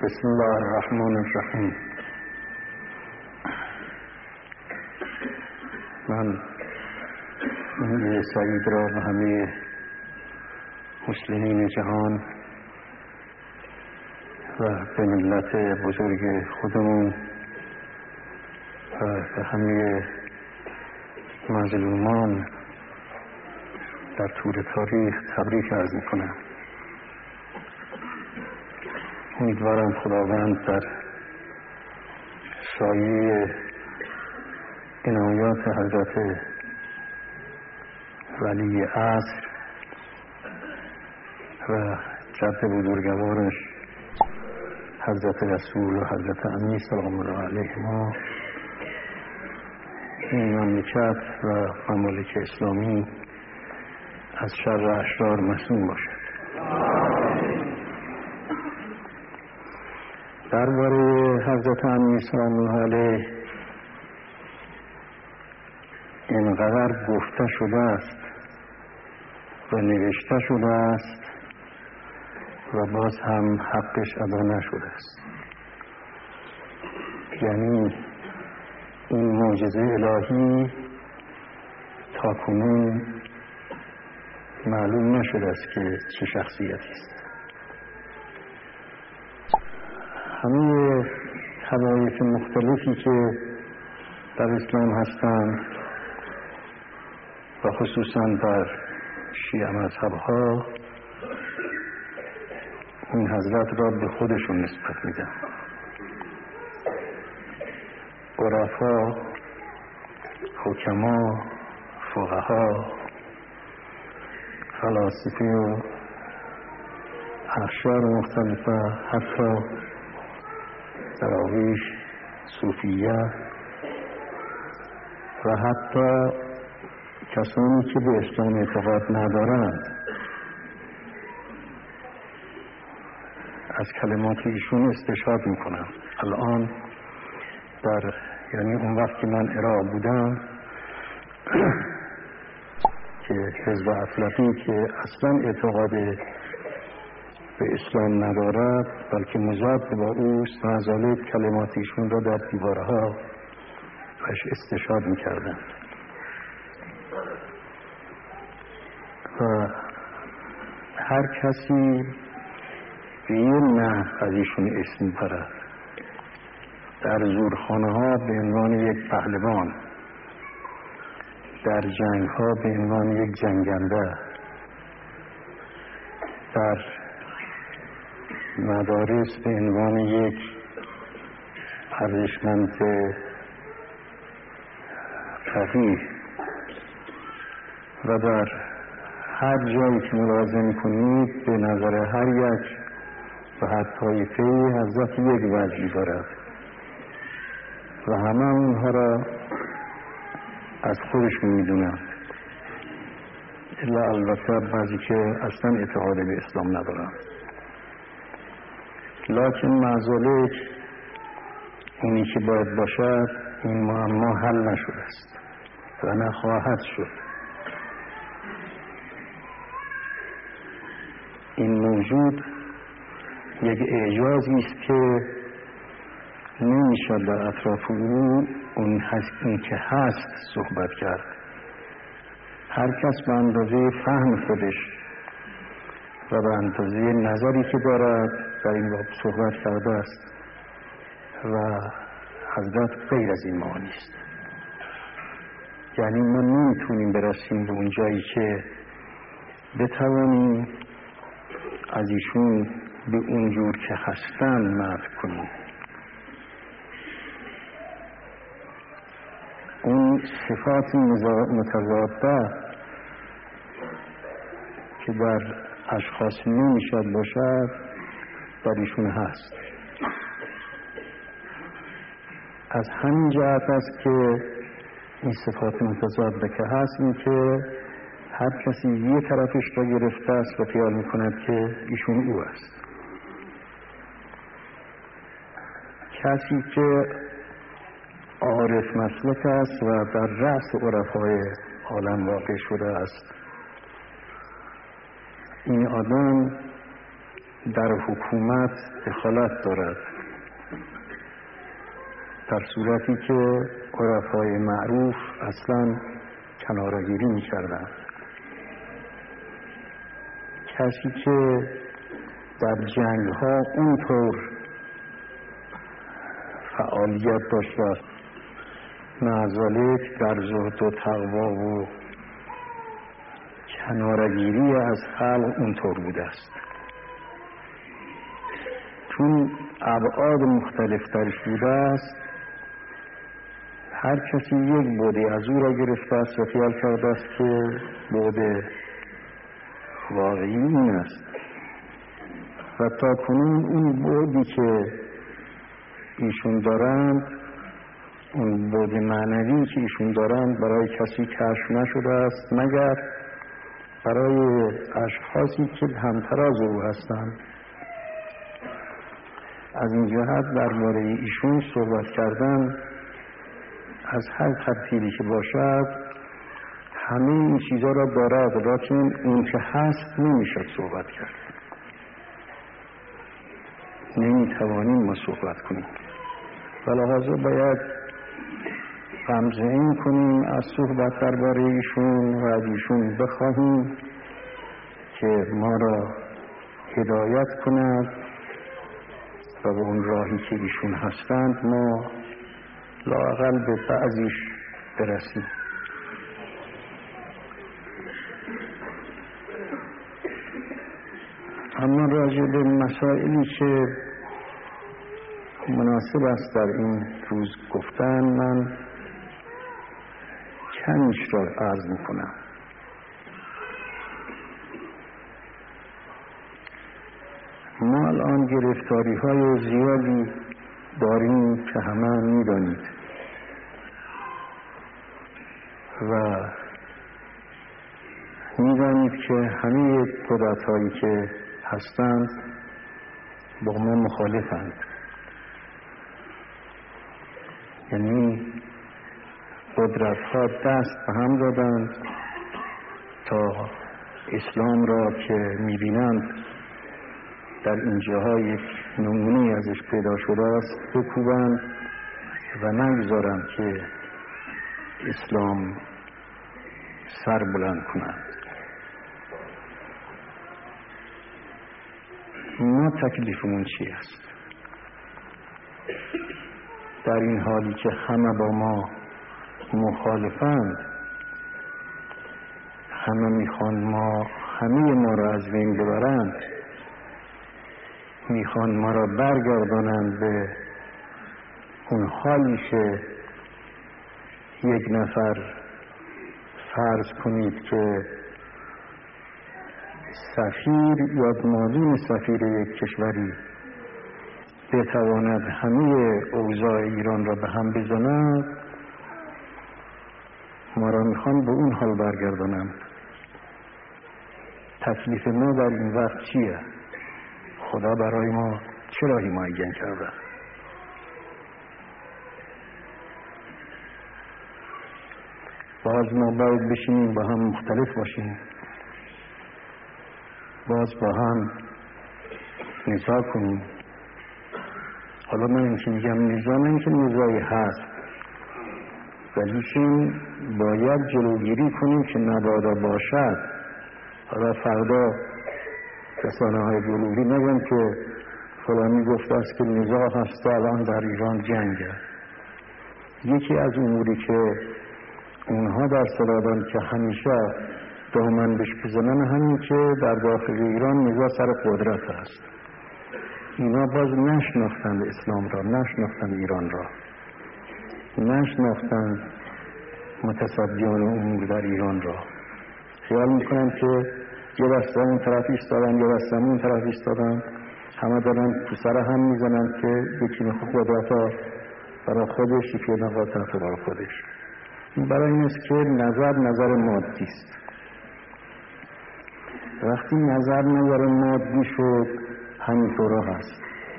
بسم الله الرحمن الرحیم. من این سعید را و همه مسلمین جهان و به ملت بزرگ خودمون و به همه مظلومان در طول تاریخ تبریک عرض میکنم. امیدوارم خداوند در سایه عنایات حضرت ولی عصر و جد بزرگوارش حضرت رسول و حضرت امیر سلام الله علیهما این مملکت و ممالک اسلامی از شر اشرار مصون باشد. درباره حضرت امیر سلام الله علیه اینقدر گفته شده است و نوشته شده است و باز هم حقش ادا نشده است. یعنی این معجزه الهی تاکنون معلوم نشده است که چه شخصیتی است. همه طوایف مختلفی که در اسلام هستند و خصوصا در شیعه مذهب‌ها این حضرت را به خودشون نسبت میدن. عرفا، حکما، فقها، فلاسفه و اقشار مختلفه، حتی دراویش، صوفیه و حتی کسانی که به اسلام اعتقاد ندارند از کلمات ایشون استشهاد میکنم. الان یعنی اون وقت که من عراق بودم که حزب افلاطی که اصلا اعتقاد به اسلام ندارد بلکه مضاد با اوست، معذالک کلمات ایشون را در دیوارها بهش استشهاد میکردن و هر کسی به یه نحو از ایشون اسم میبرد. در زورخانه ها به عنوان یک پهلوان، در جنگ ها به عنوان یک جنگنده، در مدارس به عنوان یک ارزشمند فقیه و در هر جایی که ملاحظه میکنید به نظر هر یک و هر طایفه حضرت یک وجهی دارد و همه اونها را از خودشون میدونند، الا البته بعضی که اصلا اعتقاد به اسلام ندارند. لکن معذالک اونی که باید باشد این معما حل نشده است و نخواهد شد. این موجود یک اعجازی است که نمیشد در اطراف اون که هست صحبت کرد. هر کس به اندازه فهم خودش و به اندازه نظری که دارد در این باب صحبت کرده است و حضرت غیر از این معانی است. یعنی ما نمیتونیم برسیم به اون جایی که بتوانیم از ایشون به اون جور که هستن مدح کنیم. اون صفات متضاده که در اشخاص نمیشد باشد در ایشون هست. از همین جهت است که این صفات متضاده که هست این که هر کسی یه طرفش را گرفته است و خیال میکند که ایشون او است. کسی که عارف مسلک است و در رأس عرفای عالم واقع شده است، این آدم در حکومت دخالت دارد، در صورتی که عرفای معروف اصلا کناره‌گیری می‌کردند. کسی که در جنگ‌ها اونطور فعالیت داشت و معذالک در زهد و تقوا و کناره‌گیری از خلق اونطور بوده است. چون ابعاد مختلف درش بوده است، هر کسی یک بعدی از او را گرفته است و خیال کرده است که بعد واقعی این است و تا کنون اون بعدی که ایشون دارند، اون بعد معنوی که ایشون دارند برای کسی کشف نشده است مگر برای اشخاصی که همتراز او هستند. از این جهت درباره ایشون صحبت کردن از هر ترتیبی که باشد همه این چیزها را دارد، لیکن اون که هست نمیشد صحبت کرد، نمیتوانیم ما صحبت کنیم. ولهذا باید غمزه این کنیم از صحبت درباره ایشون و از ایشون بخواهیم که ما را هدایت کند و به اون راهی که ایشون هستند ما لااقل به بعضیش برسیم. اما راجع به مسائلی که مناسب است در این روز گفتن، من چندش را عرض میکنم. ما الان گرفتاری های زیادی داریم که همه میدانید و میدانید که همه قدرت هایی که هستند با ما مخالفند. یعنی قدرت ها دست به هم دادند تا اسلام را که میبینند در اینجاها یک نمونه ازش پیدا شده است بکوبند و نگذارند که اسلام سر بلند کنند. ما تکلیفمون چی است؟ در این حالی که همه با ما مخالفند، همه میخوان همه ما را از بین ببرند، میخوان ما را برگردانند به اون حالی که یک نفر فرض کنید که سفیر یا معاون سفیر یک کشوری بتواند همه اوضاع ایران را به هم بزند، ما را میخوان به اون حال برگردانند. تکلیف ما در این وقت چیه؟ خدا برای ما چرا حمایت کرده؟ باز ما باید بشینیم با هم مختلف باشیم، باز با هم نزاع کنیم. حالا من این که میگم نزاع، نه اینکه نزاعی هست، ولیکن باید جلوگیری کنیم که مبادا باشد. حالا فردا رسانه های جلوگیری نگن که فلانی گفته است که نزاع هست الان در ایران جنگه. یکی از اموری که اونها در سرادان که همیشه دامن بهش بزنن همین که در داخل ایران نزاع سر قدرت است. اینا باز نشناختند اسلام را، نشناختند ایران را، نشناختند متصدیان امور در ایران را. خیال میکنن که یه دسته اون طرف ایستادن، یه دسته اون طرف ایستادن، همه دارن تو سر هم میزنن که یکی میخواد قدرت ها برای خودش، یکی میخواد طرف برای خودش. این برای این است که نظر مادی است. وقتی نظر مادی شد همینطورا هست.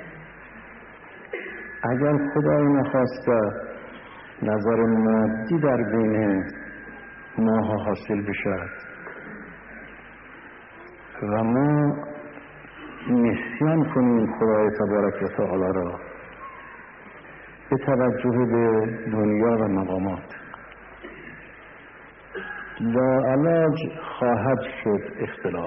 اگر خدای نخواسته نظر مادی در بین ماها حاصل بشد و ما نسیان کنیم خدای تبارک و تعالی را به توجه به دنیا و مقامات. لاعلاج خواهد شد اختلاف.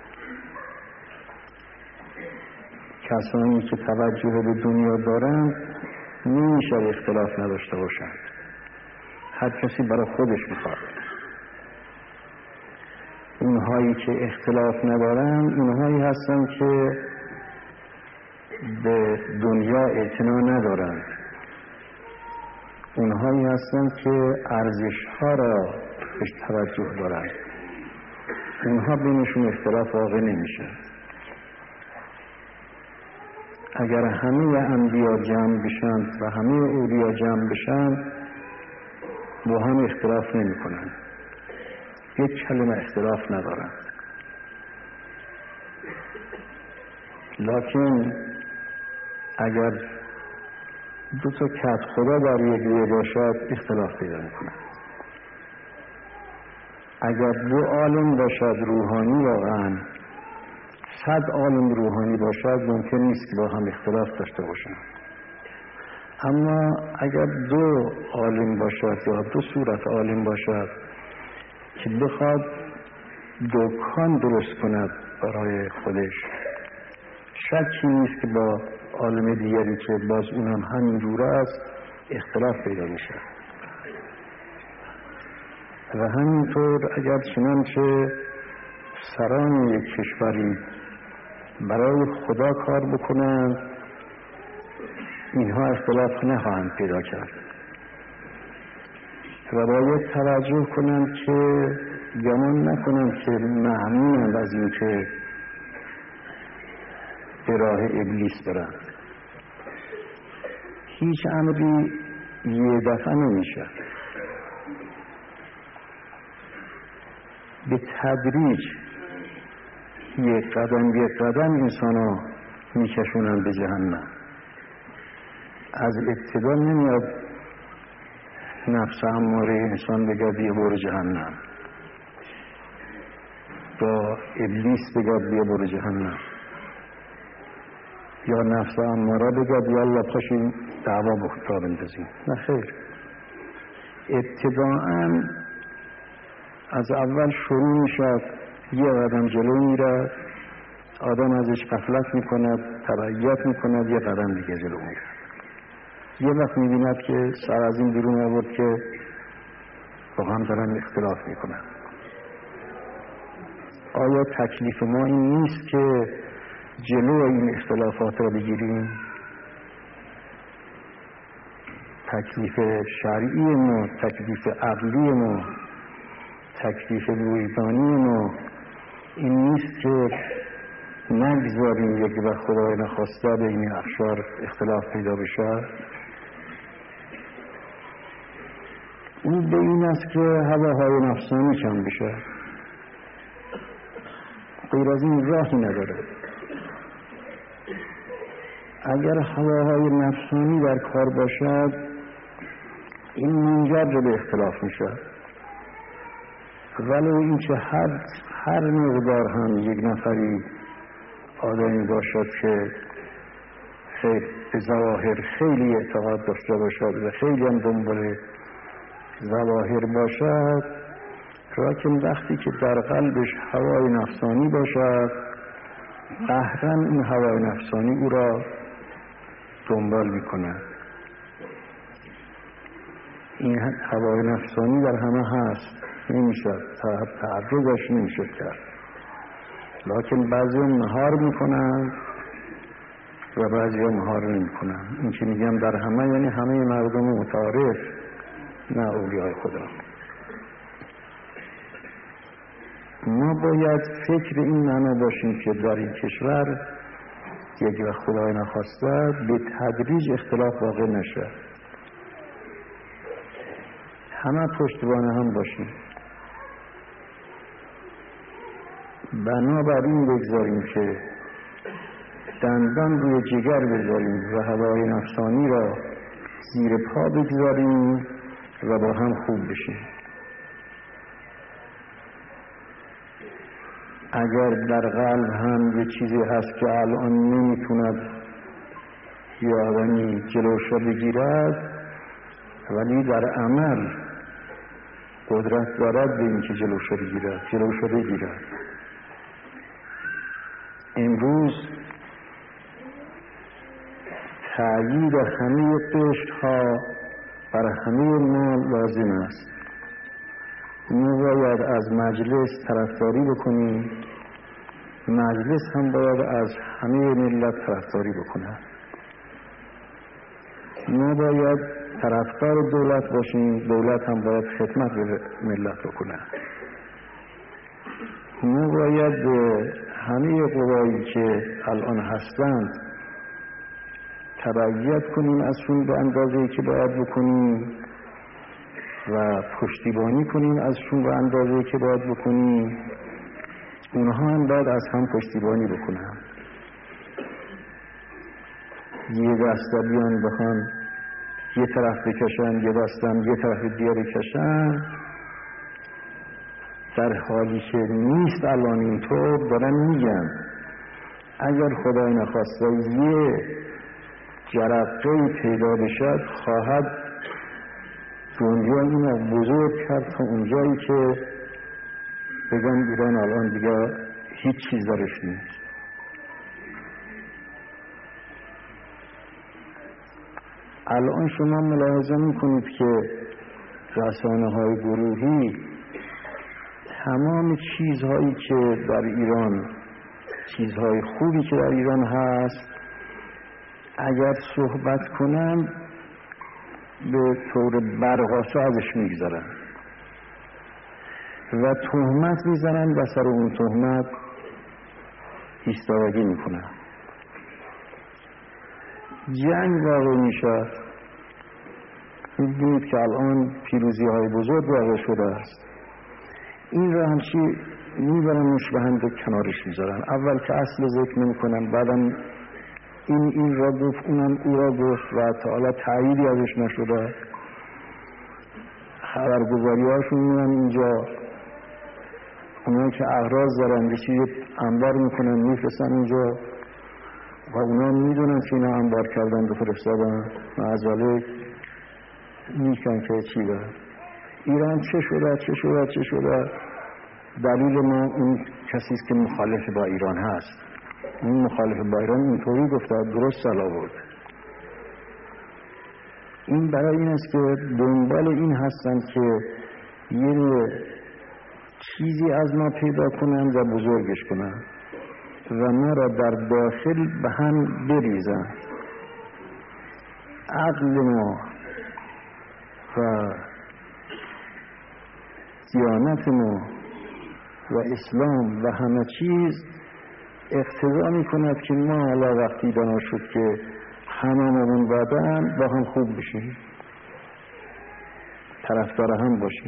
کسانی که توجه به دنیا دارند نمیشه اختلاف نداشته باشند. هر کسی برای خودش میخواد. اونهایی که اختلاف ندارند اونهایی هستند که به دنیا اعتنا ندارند. اونهایی هستند که ارزش‌ها را بهش توجه دارند. اونها بینشون اختلاف واقع نمیشه. اگر همه انبیا جمع بشن و همه اولیا جمع بشن با هم اختلاف نمی کنن. یک کلمه اختلاف ندارن. لکن اگر دو تا کت خدا در یک دیگه باشد اختلاف پیدا میکنن. اگر دو عالم باشد روحانی واقعا 100 عالم روحانی باشد ممکن نیست که با هم اختلاف داشته باشند. اما اگر دو عالم باشد یا دو صورت عالم باشد که بخواد دکان درست کند برای خودش، شکی نیست که با عالم دیگری که باز اونم همین جوره است اختلاف پیدا میشه. و همینطور اگر چنانچه سران یک کشوری برای خدا کار بکنند اینها اختلاف نخواهند پیدا کرد و باید توجه کنند که گمان نکنند که ممنونند از این که به راه ابلیس برند. هیچ امری یه دفعه نمیشه. به تدریج یک قدم انسان ها میکشونن به جهنم. از ابتدا نمیاد نفس اماره انسان بگه بیا برو جهنم، با ابلیس بگه بیا برو جهنم، یا نفس اماره بگه بیا الله پاشیم دعوا را بندازیم. نه خیر. ابتداءً از اول شروع میشد، یه قدم جلو میره، آدم ازش غفلت میکند، تبعیت میکند، یه قدم دیگه جلو میره. یه وقت میبیند که سر از این بیرون آورد که با هم دارن اختلاف میکنن. آیا تکلیف ما این نیست که جلو این اختلافات را بگیریم؟ تکلیف شرعی ما، تکلیف عقلی ما، تکلیف وجدانی ما این نیست که نگذاریم یک وقت خدای نخواسته بین اخشار اختلاف پیدا بشه؟ اون به این است که هواهای نفسانی کم بشه. غیر از این راهی نداره. اگر هواهای نفسانی در کار باشد این منجر به اختلاف میشه. ولو این که هر مقدار هم یک نفری آدمی باشد که به ظواهر خیلی اعتقاد داشته باشد و خیلی هم دنبال ظواهر باشد، لیکن وقتی که در قلبش هوای نفسانی باشد قهراً این هوای نفسانی او را دنبال میکند. این هوای نفسانی در همه هست، نمیشه تعرضش نمیشه کرد. لیکن بعضی هم مهار میکنن و بعضی هم مهار نمیکنن. این که میگم در همه یعنی همه مردم متعارف، نه اولیای خدا. ما باید فکر این معنا باشیم که در این کشور یک وقت خدای نخواسته به تدریج اختلاف واقع نشه. همه پشتوانه هم باشیم. بنابراین بگذاریم که دندان روی جگر بذاریم و هوای نفسانی را زیر پا بگذاریم و با هم خوب بشیم. اگر در قلب هم یه چیزی هست که الان نمیتوند یه آدمی جلوش را بگیرد، ولی در عمل قدرت دارد به این که جلوش را بگیرد. امروز تأیید همه قشرها بر همه ما لازم است. ما باید از مجلس طرفداری بکنیم، مجلس هم باید از همه ملت طرفداری بکنه. ما باید طرفدار دولت باشیم، دولت هم باید خدمت به ملت بکنه. ما باید به همه قوایی که الان هستند تبعیت کنیم ازشون به اندازه‌ای که باید بکنیم و پشتیبانی کنیم ازشون به اندازه‌ای که باید بکنیم. اونها هم باید از هم پشتیبانی بکنن. یه دسته بیان بخوان یه طرف بکشن، یه دستم یه طرف دیگه بکشن، در حالی که نیست الان اینطور. دارن میگن اگر خدای نخواسته یه جرقه‌ای پیدا بشد خواهد دنیا اینو بزرگ کرد تا اونجایی که بگن ایران الان دیگه هیچ چیز درش نیست. الان شما ملاحظه میکنید که رسانه‌های گروهی تمام چیزهایی که در ایران، چیزهای خوبی که در ایران هست، اگر صحبت کنن به طور برقاسا ازش میگذارن و تهمت میزنن و سر اون تهمت ایستادگی میکنن. جنگ واقع میشه. می‌بینید که الان پیروزی های بزرگ واقع شده است. این را همچی میبرنش به هم کنارش میذارن. اول که اصل ذکر نمیکنن، بعدم این را گفت، اونم او را گفت و تا حالا تأییدی ازش نشده. خبرگزاری هاشون میان اینجا، اونایی که اغراض دارن یه چیزی انبار میکنن میفرستن اینجا و اونا میدونن که اینا انبار کردن و فرستادن و از ولی میشن که چی دارن. ایران چه شده. دلیل ما اون کسیست که مخالف با ایران هست. اون مخالف با ایران اینطوری گفته، درست سلا بود. این برای این است که دنبال این هستند که یه چیزی از ما پیدا کنن و بزرگش کنن و ما را در داخل به هم بریزن. عقل ما و دیانت ما و اسلام و همه چیز اقتضا می کند که ما حالا وقتی بنا شد که هممون بدن با هم خوب بشیم، طرفدار هم باشیم.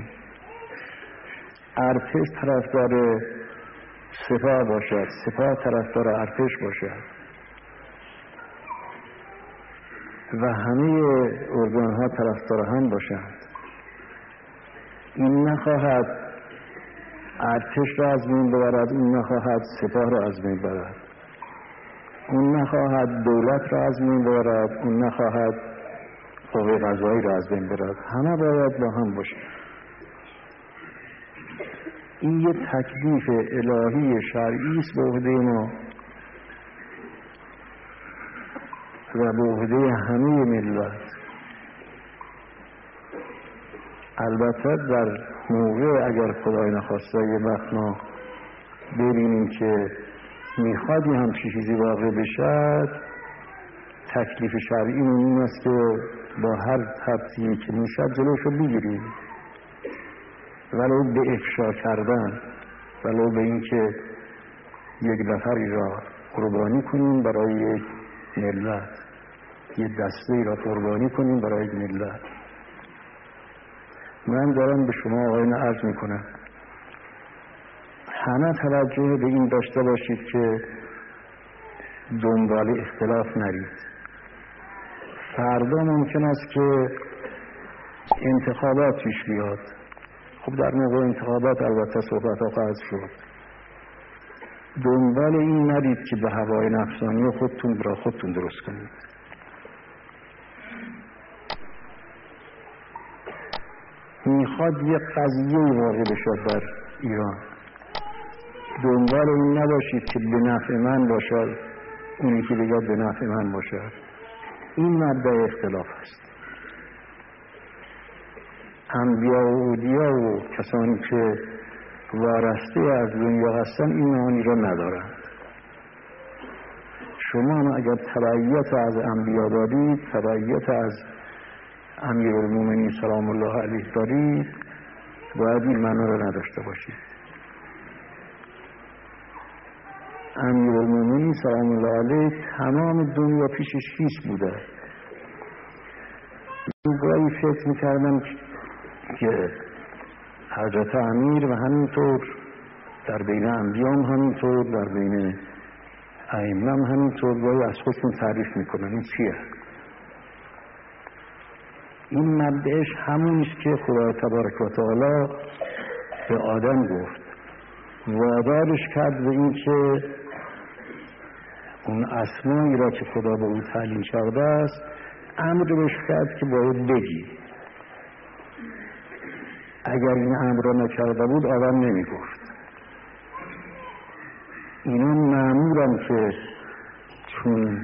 ارتش طرفدار سپاه باشد، سپاه طرفدار ارتش باشد و همه ارگان‌ها طرفدار هم باشند. این نخواهد ارتش را از بین ببرد، این نخواهد سپاه را از بین ببرد، اون نخواهد دولت را از بین ببرد، اون نخواهد قوه قضایی را از بین ببرد. همه باید با هم باشند. این یه تکلیف الهی شرعی است به عهده ما و به عهده همه ملت. البته در موقع اگر خدای نخواسته یه وقت ما ببینیم که میخواد یه همچی چیزی واقع بشد، تکلیف شرعی این است که با هر ترتیبی که میشد جلوش رو بگیریم، ولو به افشا کردن، ولو به این که یک نفری را قربانی کنیم برای یک ملت، یک دسته را قربانی کنیم برای یک ملت. من دارم به شما آقایان عرض میکنم همه توجه به این داشته باشید که دنبال اختلاف نرید. فردا ممکن است که انتخابات پیش بیاد. خب در موقع انتخابات البته صحبت ها خواهد شد. دنبال این ندید که به هوای نفسانی خودتون برای خودتون درست کنید. میخواد یه قضیه واقع بشه در ایران، دنبال این نباشید که به نفع من باشد، اونی که بگه به نفع من باشد. این مبدأ اختلاف است. انبیا و اولیا و کسانی که وارسته از دنیا هستن این معانی را ندارند. شما هم اگر تبعیت از انبیا دارید، تبعیت از امیرالمومنین سلام الله علیه دارید، باید این معنا را نداشته باشید. امیرالمومنین سلام الله علیه تمام دنیا پیشش هیچ بوده. من گاهی فکر میکردم که حضرت امیر و همینطور در بین انبیا هم همینطور، در بین ائمه هم همینطور گاهی از خودشون تعریف میکنن. این چیه؟ این مبدأش همونیست که خدا تبارک و تعالی به آدم گفت، وادارش کرد به این که اون اسمایی را که خدا به او تعلیم کرده است امر بهش کرد که باید بگی. اگر این امر را نکرده بود آدم نمی گفت. اینا مأمورن که چون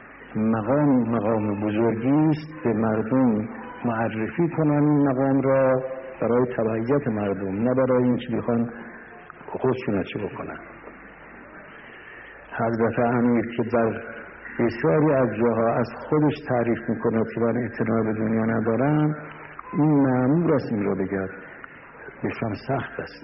مقام بزرگی است به مردم معرفی کنن این مقام را برای تبعیت مردم، نه برای این که بخوان خودشون چه بکنن. حضرت امیر که در بسیاری از جاها از خودش تعریف میکنه که من اعتنا به دنیا ندارم، این مأمور است این را بگرد، بشم سخت است.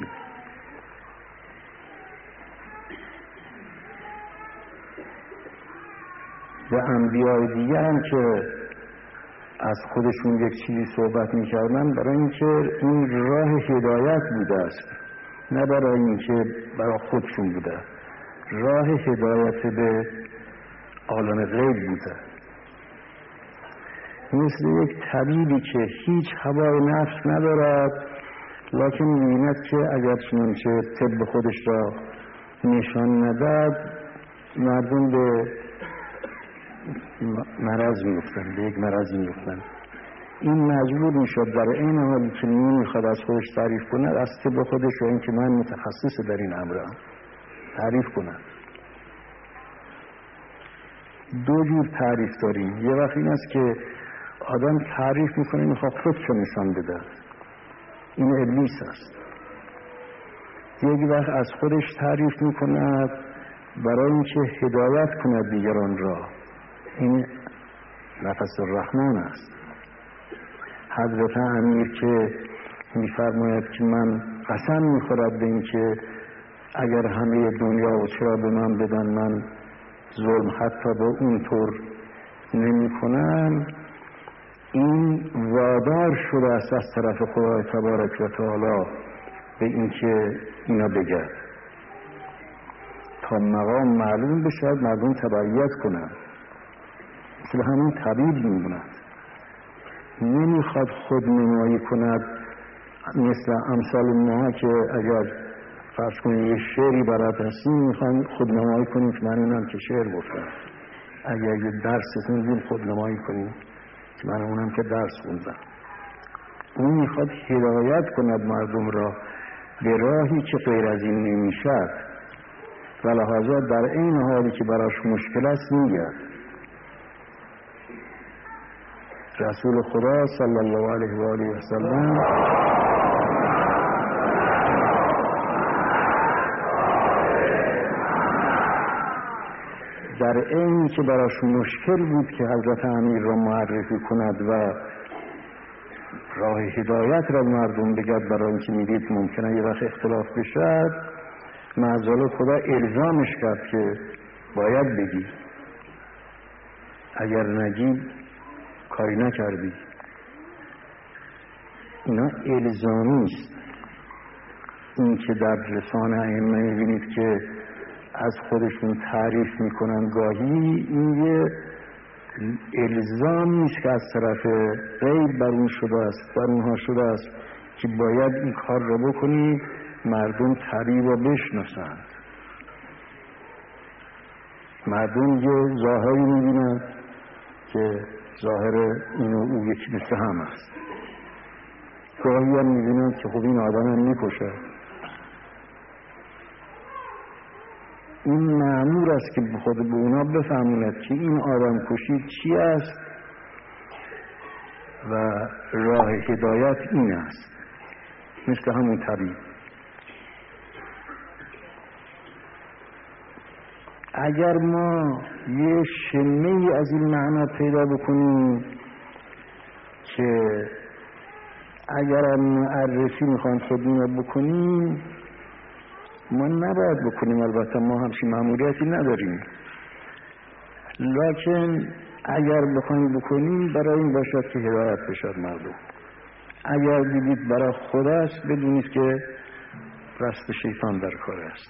و انبیاء دیگه هم که از خودشون یک چیزی صحبت میکردن برای اینکه این راه هدایت بوده است، نه برای اینکه برای خودشون بوده. راه هدایت به عالم غیب بوده. مثل یک طبیبی که هیچ هوای نفس ندارد، لکن می‌بیند که اگر چنانچه طب خودش را نشان نداد مردم به مرض میفتن، به یک مرضی میفتن. این مجبور میشد در این حالی که نمیخواد از خودش تعریف کنه از طب خودش و این که من متخصص در این امرم تعریف کنه. دو جور تعریف داریم. یه وقت این است که آدم تعریف میکنه میخواد خودشو نشان بده، این ابلیس است. یک وقت از خودش تعریف میکند برای اینکه هدایت کند دیگران را، این نفس الرحمن است. حضرت امیر که میفرماید که من قسم میخورد به این که اگر همه دنیا و چرا به من بدن من ظلم حتی به اون طور نمی کنم، این وادار شده است از طرف خدای تبارک و تعالی به این که اینا بگرد تا مقام معلوم بشد مردم تبعیت کنند. مثل همین طبیب میموند، نمیخواد خود نمایی کند مثل امثال ما که اگر فرض کنید یه شعری برات هستیم میخوان خود نمایی کنیم که من اونم که شعر گفتم. اگر یه درس خوندیم خود نمایی کنیم که من اونم که درس خوندم. اون میخواد هدایت کند مردم را به راهی که غیر از این نمیشد و لحاظا در این حالی که براش مشکل است میگرد. رسول خدا صلی الله علیه و آله و سلم در این که براش مشکل بود که حضرت امیر را معرفی کند و راه هدایت را مردم بگرد، برای اینکه میدید ممکنه یه وقت اختلاف بشد، معذالت خدا الزامش کرد که باید بگی، اگر نگی کاری نکردی. اینا الزامی است. این که در رسانه ائمه میبینید که از خودشون تعریف میکنن گاهی، این یه الزامی است که از طرف غیر بر اون شده است، بر اونها شده است که باید این کار را بکنی مردم طریق را بشناسند. مردم یه ظاهری می‌بینن که ظاهر این و او یکی مثل هم است. گاهی هم می‌بینن که خب این آدم هم می‌کشه. این مأمور است که خود به اونا بفهموند که این آدم کشی چی است و راه هدایت این است، مثل همون طبیب. اگر ما یه شمه‌ای از این معنا پیدا بکنیم که اگر معرفی میخوان خودمون بکنیم، ما نباید بکنیم، البته ما همچین مأموریتی نداریم، لکن اگر بخوایم بکنیم برای این باشد که هدایت بشد مردم. اگر دیدید برای خدا است، بدونید که دست شیطان در کار است.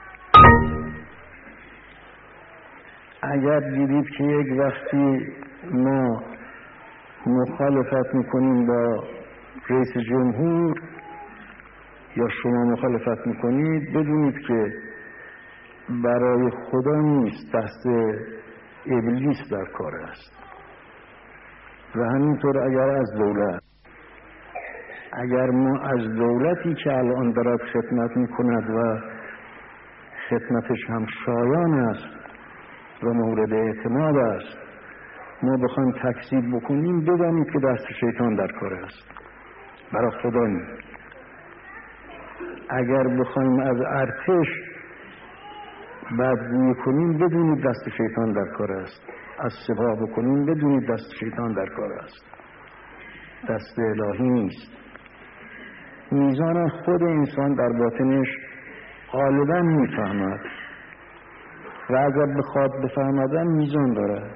اگر دیدید که یک وقتی ما مخالفت میکنیم با رئیس جمهور یا شما مخالفت میکنید، بدونید که برای خدا نیست، دست ابلیس در کار است. و همینطور اگر ما از دولتی که الان دارد خدمت میکند و خدمتش هم شایان است و مورد اعتماد است، ما بخوایم تکذیب بکنیم، بدانید که دست شیطان در کار است، برای خدا نیست. اگر بخوایم از ارتش بدگویی کنیم، بدونید دست شیطان در کار است. از سپاه بکنیم، بدونید دست شیطان در کار است، دست الهی نیست. میزان خود انسان در باطنش غالبا میفهمد و اگر بخواد بفهمدن میزان داره.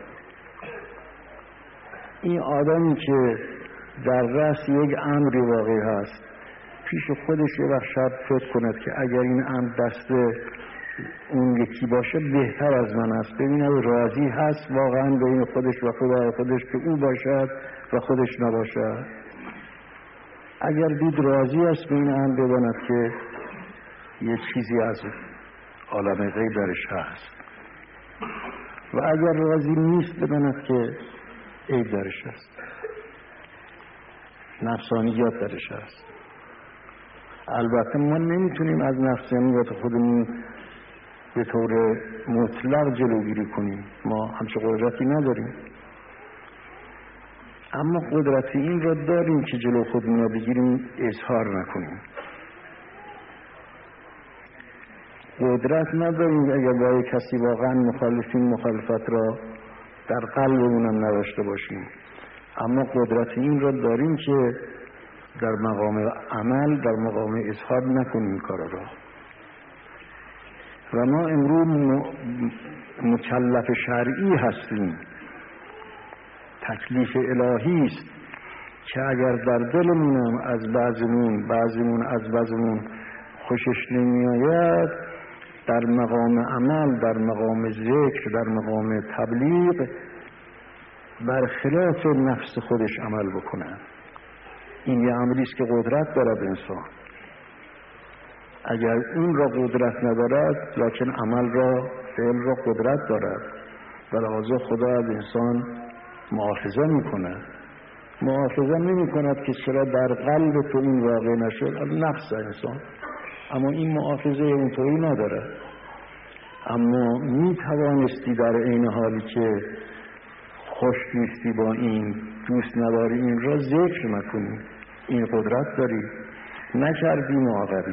این آدمی که در رأس یک امری واقعی هست، پیش خودش یه وقت شاید فکر کند که اگر این امر دست اون یکی باشه بهتر از من است، ببینه راضی هست واقعا بین خودش و خدای خودش که او باشد و خودش نباشد. اگر دید راضی است به این امر، بداند که یه چیزی از عالم غیب درش هست، و اگر راضی نیست بداند که عیب درش هست، نفسانیات درش هست. البته ما نمیتونیم از نفسانیات خودمون به طور مطلق جلوگیری کنیم، ما همچه قدرتی نداریم، اما قدرت این را داریم که جلو خودمون را بگیریم، اظهار نکنیم. قدرت نداریم اگر با کسی واقعا مخالفین مخالفت را در قلبمونم نداشته باشیم، اما قدرت این را داریم که در مقام عمل، در مقام اظهار نکنیم کارا را. و ما امروز مکلف شرعی هستیم، تکلیف الهی است که اگر در دلمونم از بعضمون از بعضمون خوشش نمیآید، در مقام عمل، در مقام ذکر، در مقام تبلیغ برخلاف نفس خودش عمل بکنه. این یه امری است که قدرت دارد انسان. اگر اون را قدرت ندارد، لکن عمل را، فعل را قدرت دارد و لذا خدا از انسان مؤاخذه میکنه. مؤاخذه نمیکند که چرا در قلب تو این واقع نشد، از نفس انسان، اما این مؤاخذه اونطوری نداره. اما میتوانستی در این حالی که خوش نیستی با این، دوست نداری این را ذکر نکنی، این قدرت داری، نکردی معاقبی.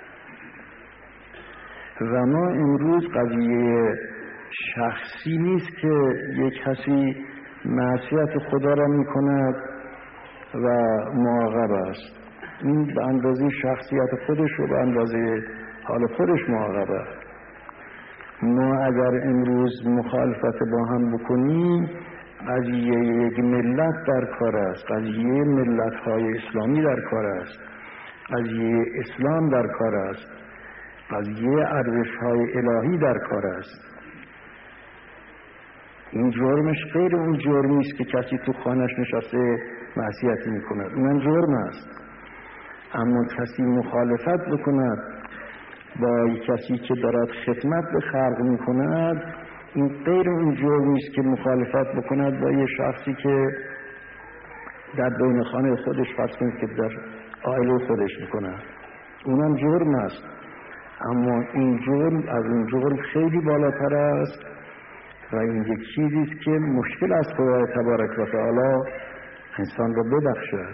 و ما امروز قضیه شخصی نیست که یک کسی معصیت خدا را میکند و معاقب است. این به اندازه شخصیت خودش و به اندازه حال خودش معاقبه. ما اگر امروز مخالفت با هم بکنیم، قضیه یک ملت در کار است، قضیه ملت‌های اسلامی در کار است، قضیه اسلام در کار است، قضیه ارزش‌های الهی در کار است. این جرمش غیر اون جرمی است که کسی تو خانه‌اش نشسته معصیتی می‌کند، اونم جرم است. اما کسی مخالفت بکند با کسی که دارد خدمت به خلق می‌کند، این غیر اون جرمی است که مخالفت بکند با یه شخصی که در بین خانه خودش فرض کنید که در عائله خودش میکنه، اونم جرم است. اما این جرم از اون جرم خیلی بالاتر است و این یک چیزی است که مشکل است خدای تبارک و تعالی انسان را ببخشد.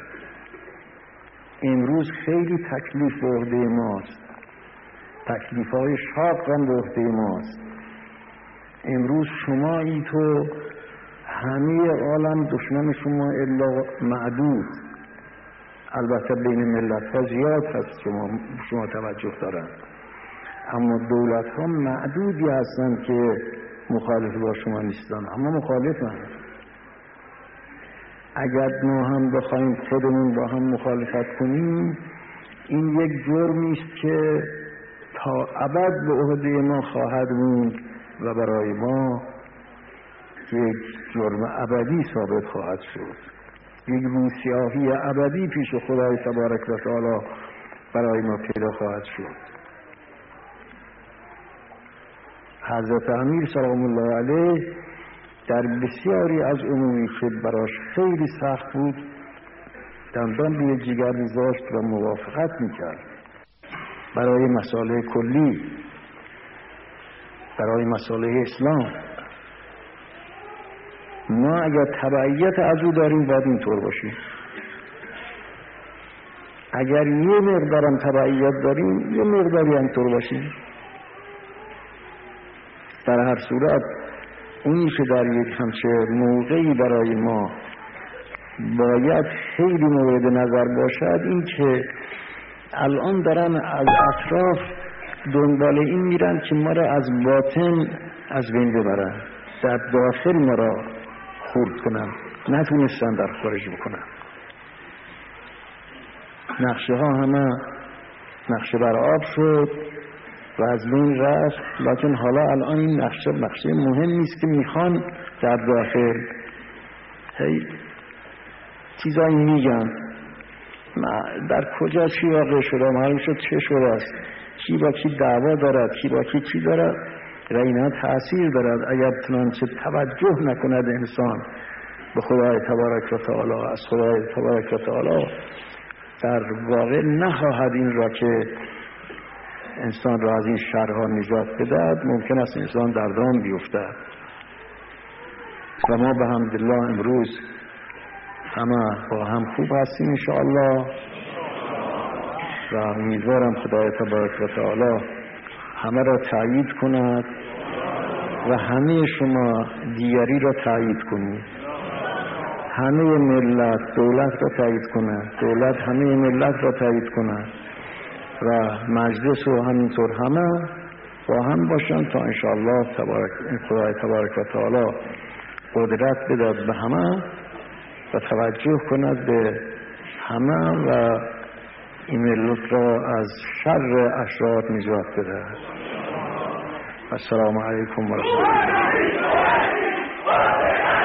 امروز خیلی تکلیف به عهده ماست، تکلیف‌های شاق هم به عهده ماست. امروز شما ای تو همه عالم دشمن شما الا معدود، البته بین ملت‌ها زیاد هست شما توجه دارن، اما دولت‌ها معدودی هستند که مخالف با شما نیستن، اما مخالفن. اگر ما هم بخوایم خودمون با هم مخالفت کنیم، این یک جرمی است که تا ابد به عهده ما خواهد موند و برای ما یک جرم ابدی ثابت خواهد شد، یک روسیاهی ابدی پیش خدای تبارک و تعالی برای ما پیدا خواهد شد. حضرت امیر سلام الله علیه در بسیاری از اموری که براش خیلی سخت بود دندان به جگر می‌ذاشت و موافقت میکرد برای مسائل کلی، برای مسائل اسلام. ما اگر تبعیت از او داریم باید اینطور باشیم، اگر یه مقدارم تبعیت داریم یه مقداری همطور باشیم. در هر صورت اونی که در یک همچه موقعی برای ما باید خیلی مورد نظر باشد این که الان دارن از اطراف دنبال این میرن که ما را از باطن از بین ببرن، در داخل ما را خورد کنن، نتونستن در خارج بکنن. نقشه ها همه نقشه بر آب شد و از بین رفت، لکن حالا الان این نقشه مهم نیست که میخوان در داخل هی چیزایی میگن در کجا چی واقع شده، معلوم شد چه شده است، کی با کی دعوا دارد، کی با کی چی دارد و اینها تأثیر دارد. اگر چنانچه توجه نکند انسان به خدای تبارک و تعالی، از خدای تبارک و تعالی در واقع نخواهد این را که انسان را از این شرها نجات بدهد، ممکن است انسان در دام بیفتد. و ما به حمدالله امروز همه با هم خوب هستیم انشاءالله و امیدوارم خدای تبارک و تعالی همه را تأیید کند و همه شما دیگری را تأیید کنید، همه ملت دولت را تأیید کند، دولت همه ملت را تأیید کند و مجلس و همینطور همه با هم باشن تا انشاءالله خدای تبارک و تعالی قدرت بدهد به همه و توجه کند به همه و این ملت را از شر اشرار نجات بدهد. السلام علیکم و رحمت الله.